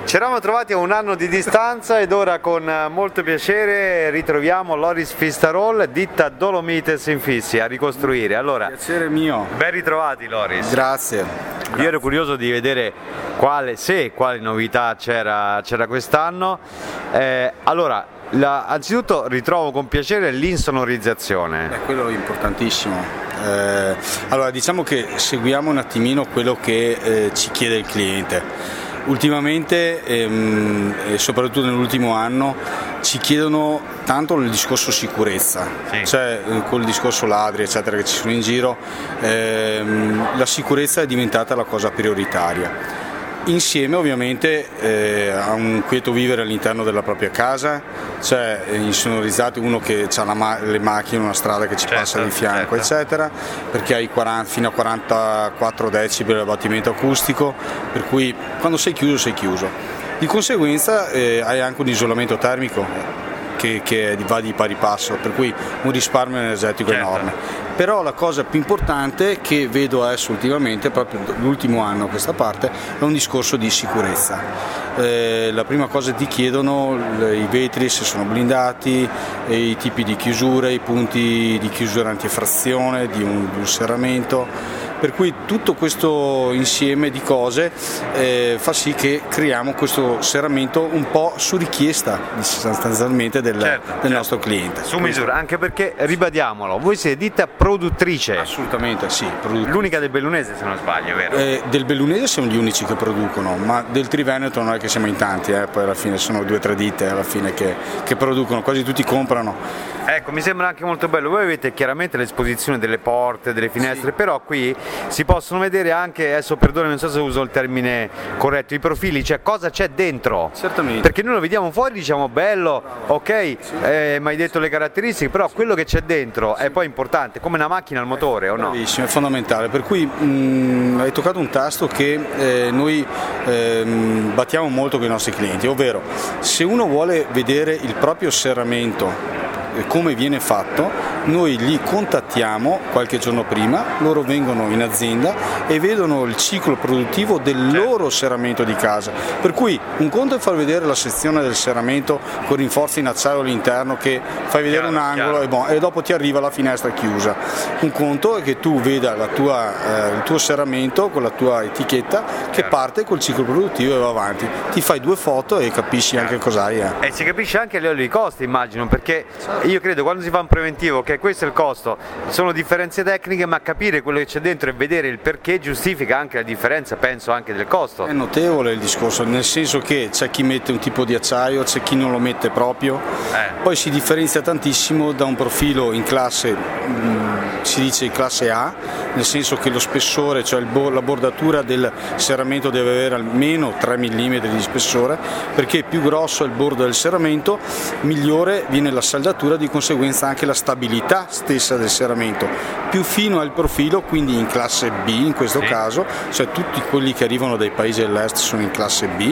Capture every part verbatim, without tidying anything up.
Ci eravamo trovati a un anno di distanza ed ora con molto piacere ritroviamo Loris Fistarol, ditta Dolomites Infissi, a ricostruire. Allora, piacere mio. Ben ritrovati Loris. Grazie. Io ero curioso di vedere quale, se quale novità c'era, c'era quest'anno. Eh, allora, la, anzitutto ritrovo con piacere l'insonorizzazione. È quello importantissimo. Eh, allora, diciamo che seguiamo un attimino quello che eh, ci chiede il cliente. Ultimamente ehm, e soprattutto nell'ultimo anno ci chiedono tanto il discorso sicurezza, sì. Cioè col discorso ladri eccetera che ci sono in giro, ehm, la sicurezza è diventata la cosa prioritaria. Insieme ovviamente eh, a un quieto vivere all'interno della propria casa, cioè insonorizzato, uno che ha ma- le macchine, una strada che ci certo, passa di fianco certo. eccetera, perché hai quaranta, fino a quarantaquattro decibel di abbattimento acustico, per cui quando sei chiuso sei chiuso. Di conseguenza eh, hai anche un isolamento termico che, che va di pari passo, per cui un risparmio energetico certo. enorme. Però la cosa più importante che vedo adesso ultimamente, proprio l'ultimo anno a questa parte, è un discorso di sicurezza. Eh, la prima cosa ti chiedono i vetri se sono blindati, i tipi di chiusure, i punti di chiusura antifrazione di un, di un serramento. Per cui tutto questo insieme di cose eh, fa sì che creiamo questo serramento un po' su richiesta sostanzialmente del, certo, del certo. nostro cliente. Su misura, anche perché ribadiamolo, voi siete ditta produttrice. Assolutamente sì. Produttrice. L'unica del Bellunese se non sbaglio, vero? Eh, del Bellunese siamo gli unici che producono, ma del Triveneto non è che siamo in tanti, eh, poi alla fine sono due o tre ditte alla fine che, che producono, quasi tutti comprano. Ecco, mi sembra anche molto bello, voi avete chiaramente l'esposizione delle porte, delle finestre, sì. Però qui si possono vedere anche, adesso perdone, non so se uso il termine corretto, i profili, cioè cosa c'è dentro. Certamente. Perché noi lo vediamo fuori, diciamo bello, ok, sì. eh, mi hai detto le caratteristiche, però quello che c'è dentro sì. è poi importante, come una macchina al motore, o no? Bravissimo, è fondamentale, per cui mh, hai toccato un tasto che eh, noi eh, battiamo molto con i nostri clienti, ovvero se uno vuole vedere il proprio serramento come viene fatto, noi li contattiamo qualche giorno prima, loro vengono in azienda e vedono il ciclo produttivo del loro serramento di casa, per cui un conto è far vedere la sezione del serramento con rinforzi in acciaio all'interno che fai vedere chiaro, un angolo e, bon, e dopo ti arriva la finestra chiusa. Un conto è che tu veda la tua, eh, il tuo serramento con la tua etichetta che chiaro. Parte col ciclo produttivo e va avanti, ti fai due foto e capisci chiaro. Anche cos'hai. Eh. E si capisce anche a livello di costi, immagino, perché io credo quando si fa un preventivo che questo è il costo, sono differenze tecniche, ma capire quello che c'è dentro e vedere il perché giustifica anche la differenza, penso, anche del costo. È notevole il discorso, nel senso che c'è chi mette un tipo di acciaio, c'è chi non lo mette proprio, eh. Poi si differenzia tantissimo da un profilo in classe, mh, si dice in classe A, nel senso che lo spessore, cioè il bo- la bordatura del serramento deve avere almeno tre millimetri di spessore, perché più grosso è il bordo del serramento, migliore viene la saldatura, di conseguenza anche la stabilità stessa del serramento. Più fino è il profilo, quindi in classe B in questo sì. caso, cioè tutti quelli che arrivano dai paesi dell'est sono in classe B.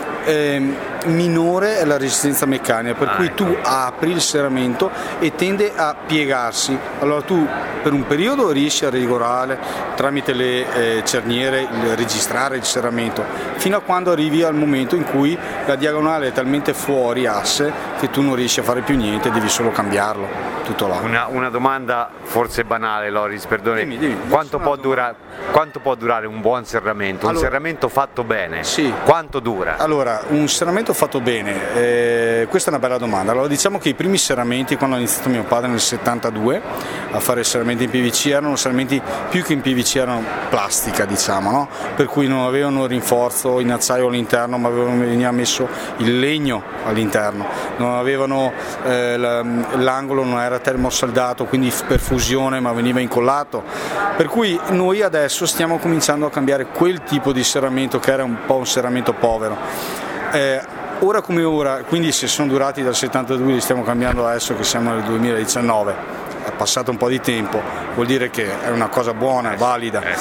Eh, minore è la resistenza meccanica, per ah, cui ecco. Tu apri il serramento e tende a piegarsi, allora tu per un periodo riesci a regolare tramite le eh, cerniere il, registrare il serramento, fino a quando arrivi al momento in cui la diagonale è talmente fuori asse che tu non riesci a fare più niente, devi solo cambiarlo, tutto là. Una, una domanda forse banale, Loris, perdoni, dimmi, dimmi, quanto, può dura, quanto può durare un buon serramento? Un allora, serramento fatto bene, sì. Quanto dura? Allora, un serramento fatto bene, eh, questa è una bella domanda. Allora, diciamo che i primi serramenti, quando ha iniziato mio padre nel settantadue a fare serramenti in P V C, erano serramenti più che in P V C, erano plastica, diciamo, no? Per cui non avevano rinforzo in acciaio all'interno, ma avevano, veniva messo il legno all'interno, non avevano eh, l'angolo non era termosaldato, quindi per fusione, ma veniva incollato, per cui noi adesso stiamo cominciando a cambiare quel tipo di serramento che era un po' un serramento povero. Eh, ora come ora, quindi se sono durati dal settantadue li stiamo cambiando adesso che siamo nel duemiladiciannove, è passato un po' di tempo, vuol dire che è una cosa buona, valida.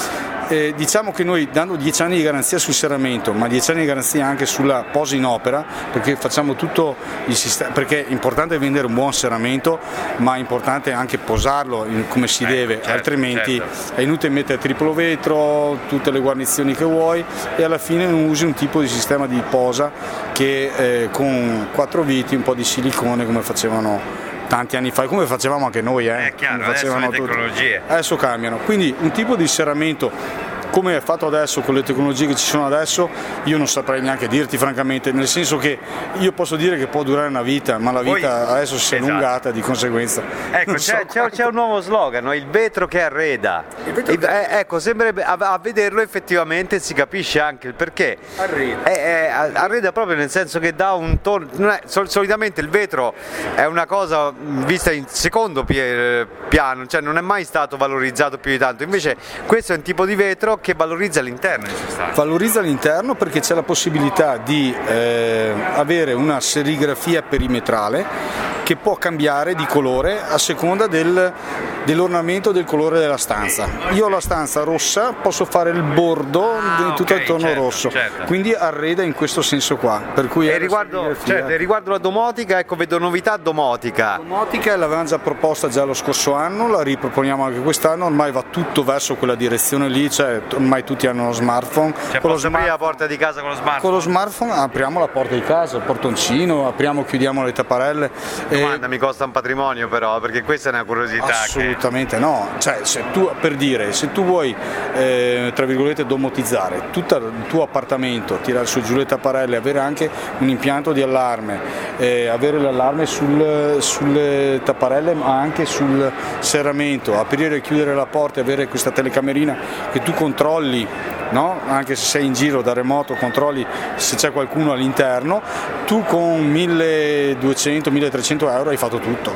Eh, diciamo che noi, dando dieci anni di garanzia sul serramento, ma dieci anni di garanzia anche sulla posa in opera, perché facciamo tutto il sistema, perché è importante vendere un buon serramento, ma è importante anche posarlo in, come si eh, deve, certo, altrimenti certo. È inutile mettere triplo vetro, tutte le guarnizioni che vuoi e alla fine non usi un tipo di sistema di posa che eh, con quattro viti, un po' di silicone come facevano tanti anni fa, come facevamo anche noi, eh? È chiaro, adesso le tecnologie. Adesso cambiano, quindi un tipo di serramento come è fatto adesso con le tecnologie che ci sono adesso, io non saprei neanche dirti francamente, nel senso che io posso dire che può durare una vita, ma la vita Poi, adesso si è esatto. allungata, di conseguenza. Ecco, c'è, so c'è, c'è un nuovo slogan, no? Il vetro che arreda. Il vetro che... Eh, ecco, sembrerebbe, a, a vederlo effettivamente si capisce anche il perché. Arreda. Eh, eh, arreda proprio nel senso che dà un tono, non è, sol, solitamente il vetro è una cosa vista in secondo piano, cioè non è mai stato valorizzato più di tanto, invece questo è un tipo di vetro che valorizza l'interno in sostanza. Valorizza l'interno perché c'è la possibilità di eh, avere una serigrafia perimetrale che può cambiare di colore a seconda del, dell'ornamento del colore della stanza. Io ho la stanza rossa, posso fare il bordo ah, tutto okay, attorno certo, rosso, certo. Quindi arreda in questo senso qua. Per cui e riguardo, certo, riguardo la domotica, ecco, vedo novità domotica. La domotica l'avevamo già proposta già lo scorso anno, la riproponiamo anche quest'anno, ormai va tutto verso quella direzione lì, cioè ormai tutti hanno lo smartphone. Cioè con posso lo aprire la porta di casa con lo smartphone? Con lo smartphone apriamo la porta di casa, il portoncino, apriamo, chiudiamo le tapparelle. Domanda, mi costa un patrimonio però, perché questa è una curiosità. Assolutamente che... no, cioè se tu, per dire, se tu vuoi eh, tra virgolette domotizzare tutto il tuo appartamento, tirare su giù le tapparelle, avere anche un impianto di allarme, eh, avere l'allarme sul, sulle tapparelle ma anche sul serramento, aprire e chiudere la porta e avere questa telecamerina che tu controlli, no? Anche se sei in giro da remoto controlli se c'è qualcuno all'interno, tu con milleduecento milletrecento euro hai fatto tutto.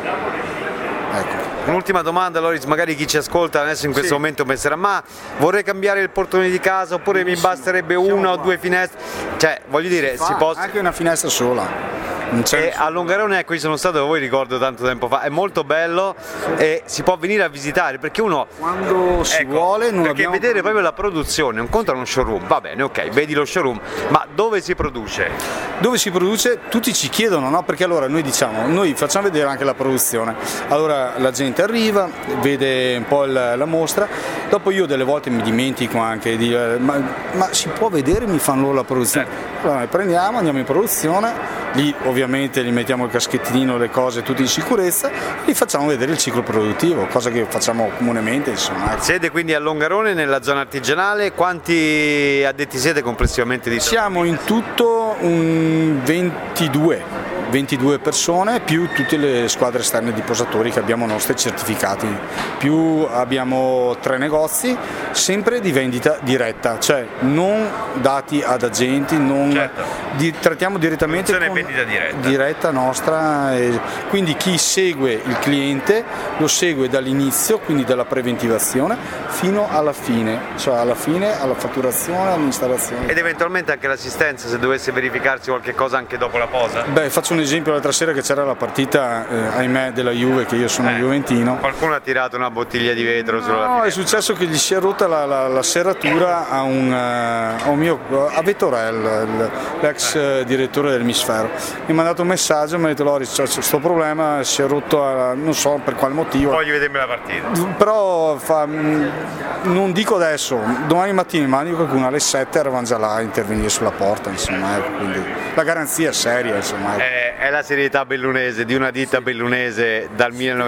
Ecco. Un'ultima domanda, Loris, magari chi ci ascolta adesso in questo sì. momento penserà ma vorrei cambiare il portone di casa oppure sì, mi basterebbe sì, una o due finestre, cioè voglio dire si, si può... anche una finestra sola. E a Longarone, ecco, io sono stato da voi, ricordo tanto tempo fa, è molto bello e si può venire a visitare perché uno quando si ecco, vuole non perché abbiamo... vedere proprio la produzione, un conto è uno showroom, va bene, ok, vedi lo showroom, ma dove si produce? Dove si produce? Tutti ci chiedono, no? Perché allora noi diciamo, noi facciamo vedere anche la produzione, allora la gente arriva, vede un po' la, la mostra, dopo io delle volte mi dimentico anche di eh, ma, ma si può vedere, mi fanno loro la produzione, allora noi prendiamo, andiamo in produzione, lì ovviamente gli mettiamo il caschettino, le cose tutte in sicurezza, gli facciamo vedere il ciclo produttivo, cosa che facciamo comunemente, insomma. Siete quindi a Longarone nella zona artigianale, quanti addetti siete complessivamente di Siamo in tutto un ventidue ventidue persone più tutte le squadre esterne di posatori che abbiamo nostri certificati, più abbiamo tre negozi sempre di vendita diretta, cioè non dati ad agenti, non certo. di, trattiamo direttamente con vendita diretta. diretta nostra, e quindi chi segue il cliente lo segue dall'inizio, quindi dalla preventivazione fino alla fine, cioè alla fine alla fatturazione, all'installazione. Ed eventualmente anche l'assistenza se dovesse verificarsi qualche cosa anche dopo la posa? Beh, faccio un esempio, l'altra sera che c'era la partita eh, ahimè della Juve, che io sono eh, juventino. Qualcuno ha tirato una bottiglia di vetro sulla finestra? No, è successo che gli si è rotta la, la, la serratura a un, uh, a un mio a Vettorel, l'ex uh, direttore del Misfero. Mi ha mandato un messaggio e mi ha detto Loris, c'è questo problema, si è rotto, uh, non so per quale motivo. Voglio vedermi la partita. Però fa, mh, non dico adesso, domani mattina mi dico qualcuno alle sette eravamo già là a intervenire sulla porta, insomma, ecco, quindi la garanzia è seria, insomma. Ecco. È, è la serietà bellunese di una ditta bellunese dal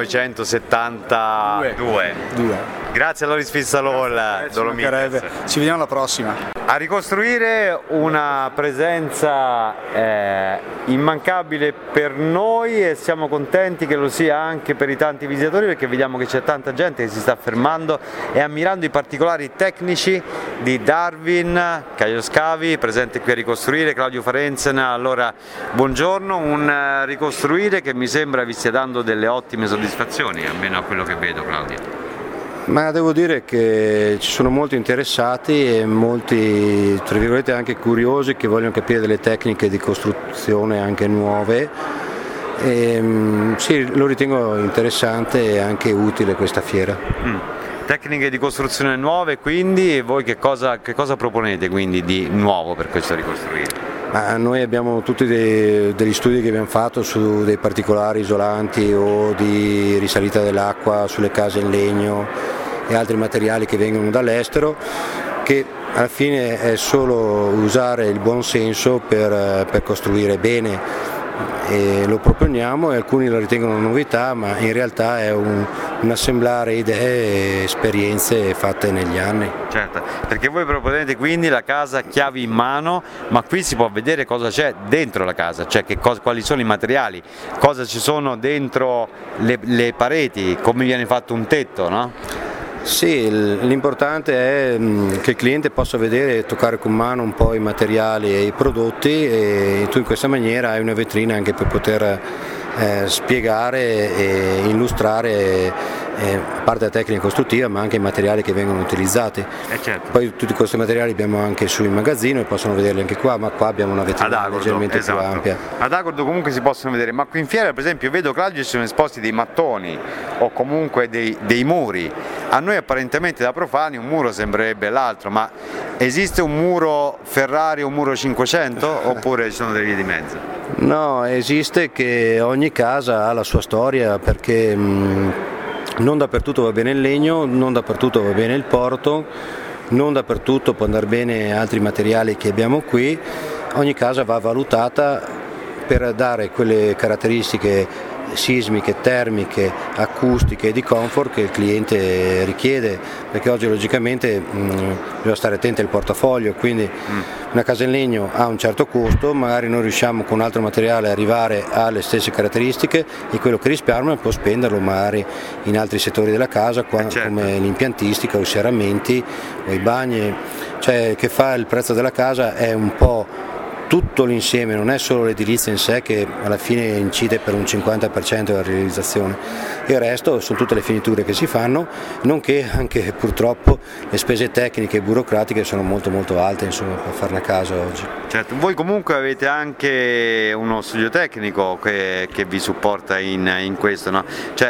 millenovecentosettantadue. Due. Due. Grazie a Loris Fissalol, Dolomites. Ci vediamo alla prossima. A ricostruire una presenza eh, immancabile per noi e siamo contenti che lo sia anche per i tanti visitatori, perché vediamo che c'è tanta gente che si sta fermando e ammirando i particolari tecnici di Darwin, Caio Scavi, presente qui a ricostruire, Claudio Farenzen. Allora, buongiorno, un ricostruire che mi sembra vi stia dando delle ottime soddisfazioni, almeno a quello che vedo, Claudio. Ma devo dire che ci sono molti interessati e molti, tra virgolette, anche curiosi che vogliono capire delle tecniche di costruzione anche nuove. E, sì, lo ritengo interessante e anche utile questa fiera. Mm. Tecniche di costruzione nuove, quindi voi che cosa, che cosa proponete quindi di nuovo per questo ricostruire? Ma noi abbiamo tutti dei, degli studi che abbiamo fatto su dei particolari isolanti o di risalita dell'acqua sulle case in legno e altri materiali che vengono dall'estero, che alla fine è solo usare il buon senso per, per costruire bene. E lo proponiamo e alcuni lo ritengono una novità, ma in realtà è un, un assemblare idee e esperienze fatte negli anni. Certo, perché voi proponete quindi la casa chiavi in mano, ma qui si può vedere cosa c'è dentro la casa, cioè che cosa, quali sono i materiali, cosa ci sono dentro le, le pareti, come viene fatto un tetto, no? Sì, l'importante è che il cliente possa vedere e toccare con mano un po' i materiali e i prodotti, e tu in questa maniera hai una vetrina anche per poter eh, spiegare e illustrare eh, a parte la tecnica costruttiva, ma anche i materiali che vengono utilizzati. Eh certo. Poi tutti questi materiali abbiamo anche su in magazzino e possono vederli anche qua, ma qua abbiamo una vetrina leggermente esatto. più ampia. Ad Agordo comunque si possono vedere, ma qui in fiera per esempio vedo che oggi ci sono esposti dei mattoni o comunque dei, dei muri. A noi apparentemente da profani un muro sembrerebbe l'altro, ma esiste un muro Ferrari o un muro cinquecento oppure ci sono delle vie di mezzo? No, esiste che ogni casa ha la sua storia, perché mh, non dappertutto va bene il legno, non dappertutto va bene il porto, non dappertutto può andare bene altri materiali che abbiamo qui. Ogni casa va valutata per dare quelle caratteristiche sismiche, termiche, acustiche e di comfort che il cliente richiede, perché oggi logicamente mh, bisogna stare attenti al portafoglio, quindi mm. una casa in legno ha un certo costo, magari noi riusciamo con un altro materiale ad arrivare alle stesse caratteristiche e quello che risparmia può spenderlo magari in altri settori della casa, qua, certo. come l'impiantistica o i serramenti o i bagni, cioè che fa il prezzo della casa è un po' tutto l'insieme, non è solo l'edilizia in sé che alla fine incide per un cinquanta per cento della realizzazione, il resto sono tutte le finiture che si fanno, nonché anche purtroppo le spese tecniche e burocratiche sono molto molto alte, insomma, per fare una casa oggi. Certo, voi comunque avete anche uno studio tecnico che, che vi supporta in, in questo, no? Cioè,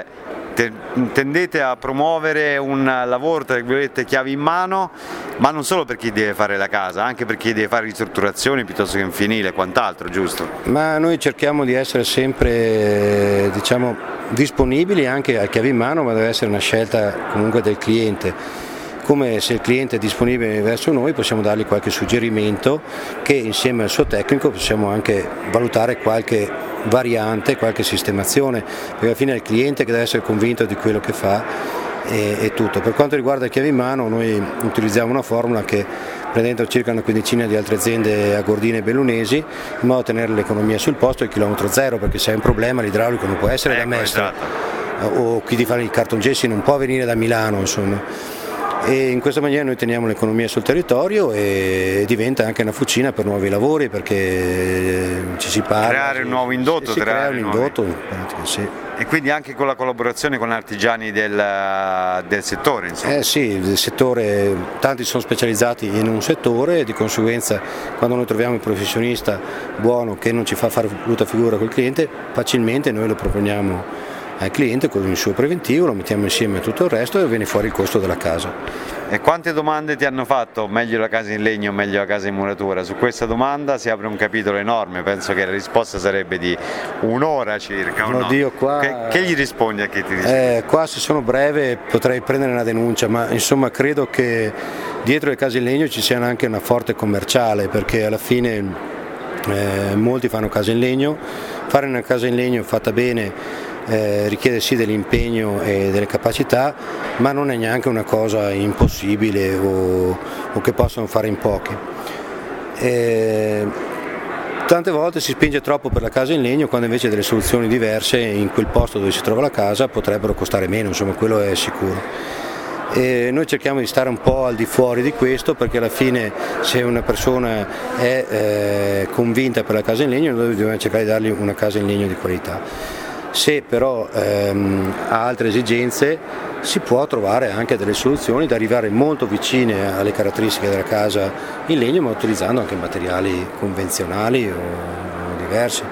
tendete a promuovere un lavoro tra virgolette chiavi in mano, ma non solo per chi deve fare la casa, anche per chi deve fare ristrutturazioni piuttosto che un fienile e quant'altro, giusto? Ma noi cerchiamo di essere sempre, diciamo, disponibili anche a chiavi in mano, ma deve essere una scelta comunque del cliente. Come se il cliente è disponibile verso noi possiamo dargli qualche suggerimento che insieme al suo tecnico possiamo anche valutare qualche variante, qualche sistemazione, perché alla fine è il cliente che deve essere convinto di quello che fa e, e tutto. Per quanto riguarda le chiavi in mano, noi utilizziamo una formula che prende dentro circa una quindicina di altre aziende agordine e bellunesi, in modo da tenere l'economia sul posto e il chilometro zero, perché se hai un problema l'idraulico non può essere ecco, da Mestre, esatto. O chi ti fa il cartongessi non può venire da Milano, insomma. E in questa maniera noi teniamo l'economia sul territorio e diventa anche una fucina per nuovi lavori, perché ci si parla. Creare un nuovo indotto, si crea un indotto, sì. E quindi anche con la collaborazione con artigiani del, del settore, insomma. Eh sì, del settore, tanti sono specializzati in un settore e di conseguenza quando noi troviamo il professionista buono che non ci fa fare brutta figura col cliente, facilmente noi lo proponiamo al cliente con il suo preventivo, lo mettiamo insieme a tutto il resto e viene fuori il costo della casa. E quante domande ti hanno fatto? Meglio la casa in legno o meglio la casa in muratura? Su questa domanda si apre un capitolo enorme, penso che la risposta sarebbe di un'ora circa. No, no? Dio, qua... che, che gli rispondi a chi ti risponde? Eh, qua se sono breve potrei prendere una denuncia, ma insomma credo che dietro le case in legno ci sia anche una forte commerciale, perché alla fine eh, molti fanno case in legno, fare una casa in legno fatta bene Eh, richiede sì dell'impegno e delle capacità, ma non è neanche una cosa impossibile o, o che possono fare in pochi. Eh, tante volte si spinge troppo per la casa in legno quando invece delle soluzioni diverse in quel posto dove si trova la casa potrebbero costare meno, insomma quello è sicuro. E noi cerchiamo di stare un po' al di fuori di questo, perché alla fine se una persona è eh, convinta per la casa in legno noi dobbiamo cercare di dargli una casa in legno di qualità. Se però ehm, ha altre esigenze si può trovare anche delle soluzioni da arrivare molto vicine alle caratteristiche della casa in legno, ma utilizzando anche materiali convenzionali o diversi.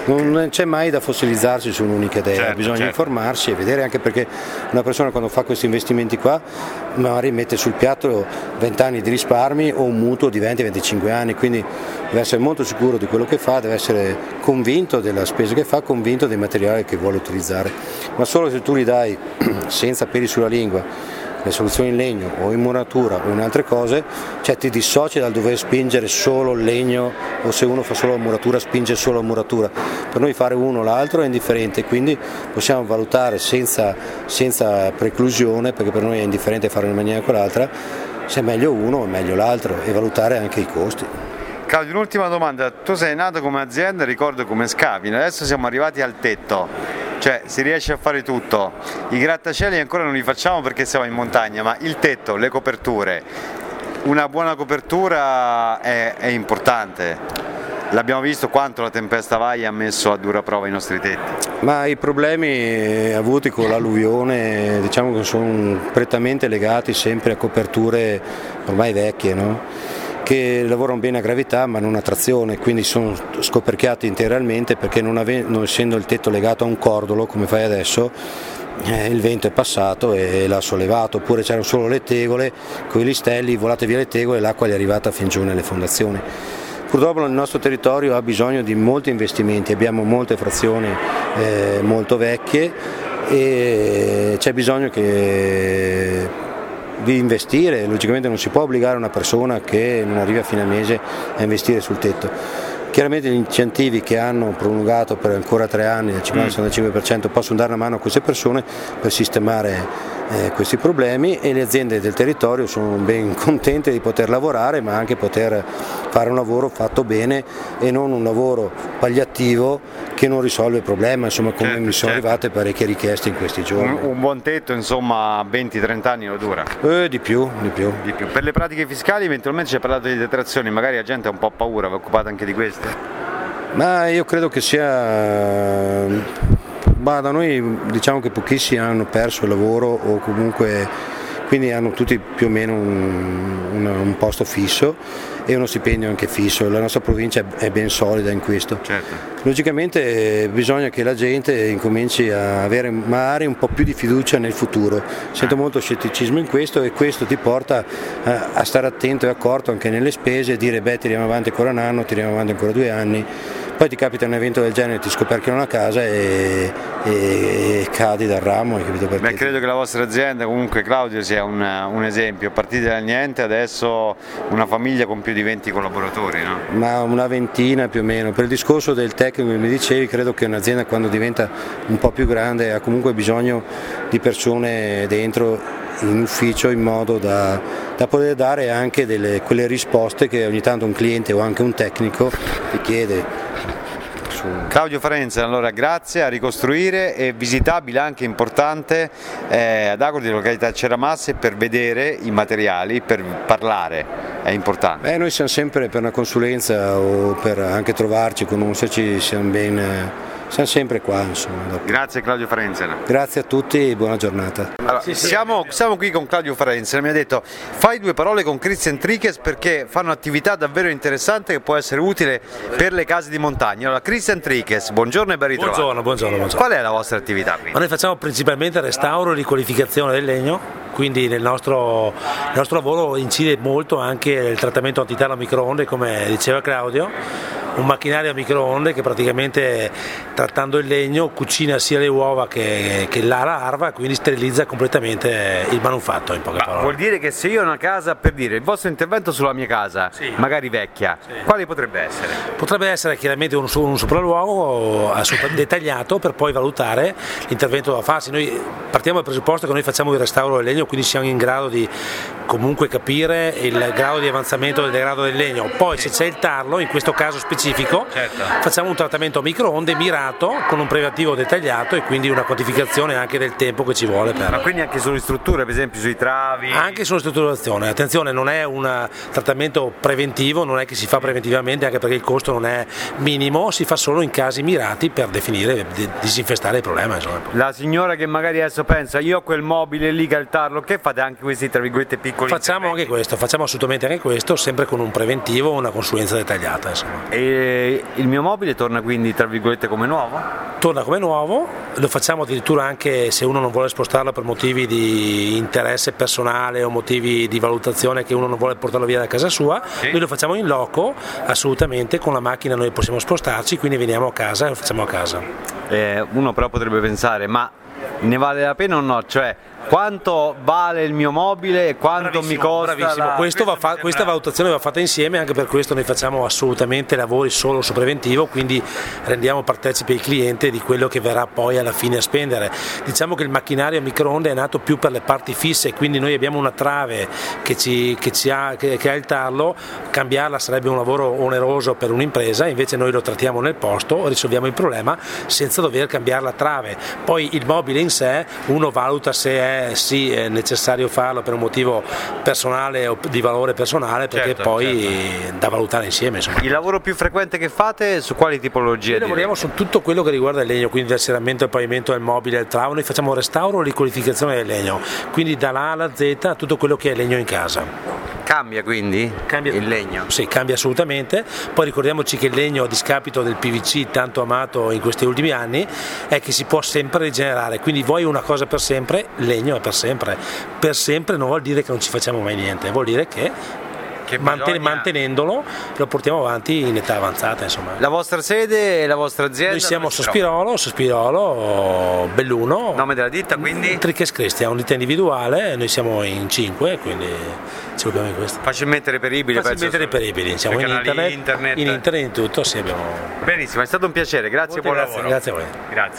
non c'è mai da fossilizzarsi su un'unica idea, certo, bisogna certo. informarsi e vedere, anche perché una persona quando fa questi investimenti qua magari mette sul piatto venti anni di risparmi o un mutuo di venti venticinque anni, quindi deve essere molto sicuro di quello che fa, deve essere convinto della spesa che fa, convinto dei materiali che vuole utilizzare, ma solo se tu gli dai senza peli sulla lingua le soluzioni in legno o in muratura o in altre cose, cioè ti dissoci dal dover spingere solo il legno, o se uno fa solo la muratura spinge solo la muratura. Per noi fare uno o l'altro è indifferente, quindi possiamo valutare senza, senza preclusione, perché per noi è indifferente fare in una maniera o quell'altra, se è meglio uno o meglio l'altro, e valutare anche i costi. Claudio, un'ultima domanda, tu sei nato come azienda, ricordo come scavi, adesso siamo arrivati al tetto, cioè si riesce a fare tutto, i grattacieli ancora non li facciamo perché siamo in montagna, ma il tetto, le coperture, una buona copertura è, è importante, l'abbiamo visto quanto la tempesta Vai ha messo a dura prova i nostri tetti. Ma i problemi avuti con l'alluvione diciamo che sono prettamente legati sempre a coperture ormai vecchie, no? Che lavorano bene a gravità ma non a trazione, quindi sono scoperchiati integralmente perché non, ave- non essendo il tetto legato a un cordolo come fai adesso, eh, il vento è passato e l'ha sollevato, oppure c'erano solo le tegole, con i listelli, volate via le tegole e l'acqua gli è arrivata fin giù nelle fondazioni. Purtroppo il nostro territorio ha bisogno di molti investimenti, abbiamo molte frazioni eh, molto vecchie e c'è bisogno che di investire, logicamente non si può obbligare una persona che non arriva a fine mese a investire sul tetto. Chiaramente gli incentivi che hanno prolungato per ancora tre anni, del cinquanta sessantacinque per cento, possono dare una mano a queste persone per sistemare eh, questi problemi, e le aziende del territorio sono ben contente di poter lavorare, ma anche poter fare un lavoro fatto bene e non un lavoro palliativo che non risolve il problema, insomma, come certo, mi sono certo. arrivate parecchie richieste in questi giorni. Un, un buon tetto insomma venti trenta anni lo dura? Eh, di più, di più. Di più. Per le pratiche fiscali eventualmente ci hai parlato di detrazioni, magari la gente ha un po' paura, vi occupate anche di queste? Ma io credo che sia, ma da noi diciamo che pochissimi hanno perso il lavoro o comunque, quindi hanno tutti più o meno un, un, un posto fisso e uno stipendio anche fisso. La nostra provincia è ben solida in questo. Certo. Logicamente bisogna che la gente incominci a avere magari un po' più di fiducia nel futuro. Sento molto scetticismo in questo e questo ti porta a, a stare attento e accorto anche nelle spese e dire beh, tiriamo avanti ancora un anno, tiriamo avanti ancora due anni. Poi ti capita un evento del genere, ti scoperchiano una casa e, e, e cadi dal ramo. Hai capito perché? Beh, credo che la vostra azienda, comunque Claudio, sia un, un esempio, partite dal niente, adesso una famiglia con più di venti collaboratori, no? Ma una ventina più o meno. Per il discorso del tecnico che mi dicevi, credo che un'azienda quando diventa un po' più grande ha comunque bisogno di persone dentro in ufficio in modo da, da poter dare anche delle, quelle risposte che ogni tanto un cliente o anche un tecnico ti chiede. Claudio Farenza, allora grazie, a ricostruire, è visitabile anche importante eh, ad Agordi, località Ceramasse, per vedere i materiali, per parlare, è importante. Eh, noi siamo sempre per una consulenza o per anche trovarci, conoscerci, siamo ben, siamo sempre qua. Insomma, dopo. Grazie Claudio Farenza. Grazie a tutti e buona giornata. Allora, sì, sì. Siamo, siamo qui con Claudio Farenza, mi ha detto fai due parole con Christian Triches perché fanno un'attività davvero interessante che può essere utile per le case di montagna. Allora, Christian Triches, buongiorno e ben ritrovato. Buongiorno, buongiorno, buongiorno. Qual è la vostra attività qui? Ma noi facciamo principalmente restauro e riqualificazione del legno, quindi nel nostro, nel nostro lavoro incide molto anche il trattamento antiterra a microonde, come diceva Claudio. Un macchinario a microonde che praticamente, trattando il legno, cucina sia le uova che, che la larva, quindi sterilizza completamente il manufatto, in poche Ma parole. vuol dire che se io ho una casa, per dire, il vostro intervento sulla mia casa, Sì. magari vecchia, Sì. quale potrebbe essere? Potrebbe essere chiaramente un, un sopralluogo dettagliato per poi valutare l'intervento da farsi. Noi partiamo dal presupposto che noi facciamo il restauro del legno, quindi siamo in grado di comunque capire il grado di avanzamento del degrado del legno. Poi se c'è il tarlo, in questo caso specifico, Certo. facciamo un trattamento a microonde mirato con un preventivo dettagliato e quindi una quantificazione anche del tempo che ci vuole per... Ma quindi anche sulle strutture, per esempio sui travi? Anche sulla strutturazione, attenzione, non è un trattamento preventivo, non è che si fa preventivamente, anche perché il costo non è minimo, si fa solo in casi mirati per definire, disinfestare il problema. Insomma. La signora che magari adesso pensa io ho quel mobile lì, caltarlo, che fate anche questi tra virgolette piccoli Facciamo anche questo, facciamo assolutamente anche questo, sempre con un preventivo, una consulenza dettagliata. Insomma. E il mio mobile torna quindi tra virgolette come nuovo? Torna come nuovo, lo facciamo addirittura anche se uno non vuole spostarlo per motivi di interesse personale o motivi di valutazione che uno non vuole portarlo via da casa sua, sì. Noi lo facciamo in loco, assolutamente, con la macchina noi possiamo spostarci, quindi veniamo a casa e lo facciamo a casa. Eh, uno però potrebbe pensare, ma ne vale la pena o no? Cioè, quanto vale il mio mobile e quanto bravissimo, mi costa? Bravissimo. La... Questo va fa... Questa valutazione va fatta insieme, anche per questo noi facciamo assolutamente lavori solo su preventivo, quindi rendiamo partecipe il cliente di quello che verrà poi alla fine a spendere. Diciamo che il macchinario a microonde è nato più per le parti fisse, quindi noi abbiamo una trave che, ci, che, ci ha, che, che ha il tarlo, cambiarla sarebbe un lavoro oneroso per un'impresa, invece noi lo trattiamo nel posto, risolviamo il problema senza dover cambiare la trave. Poi il mobile in sé uno valuta se è sì è necessario farlo per un motivo personale o di valore personale, perché certo, poi certo. Da valutare insieme. Insomma. Il lavoro più frequente che fate su quali tipologie? Noi lavoriamo su tutto quello che riguarda il legno, quindi dal serramento, il pavimento, il mobile, il travo. Noi facciamo restauro e riqualificazione del legno, quindi dall'A alla Z tutto quello che è legno in casa. Cambia quindi cambia, il legno? Sì, cambia assolutamente. Poi ricordiamoci che il legno, a discapito del P V C tanto amato in questi ultimi anni, è che si può sempre rigenerare, quindi vuoi una cosa per sempre, legno è per sempre. Per sempre non vuol dire che non ci facciamo mai niente, vuol dire che Che bisogna... mantenendolo lo portiamo avanti in età avanzata. Insomma. La vostra sede e la vostra azienda? Noi siamo Sospirolo, Sospirolo, Belluno. Nome della ditta quindi? Triches Christian, un ditta individuale, noi siamo in cinque, quindi ci occupiamo di questo. Facilmente reperibili? Facilmente reperibili, siamo in internet, internet, in internet, in tutto, sì, abbiamo... Benissimo, è stato un piacere, grazie e buon lavoro. Grazie a voi. Grazie.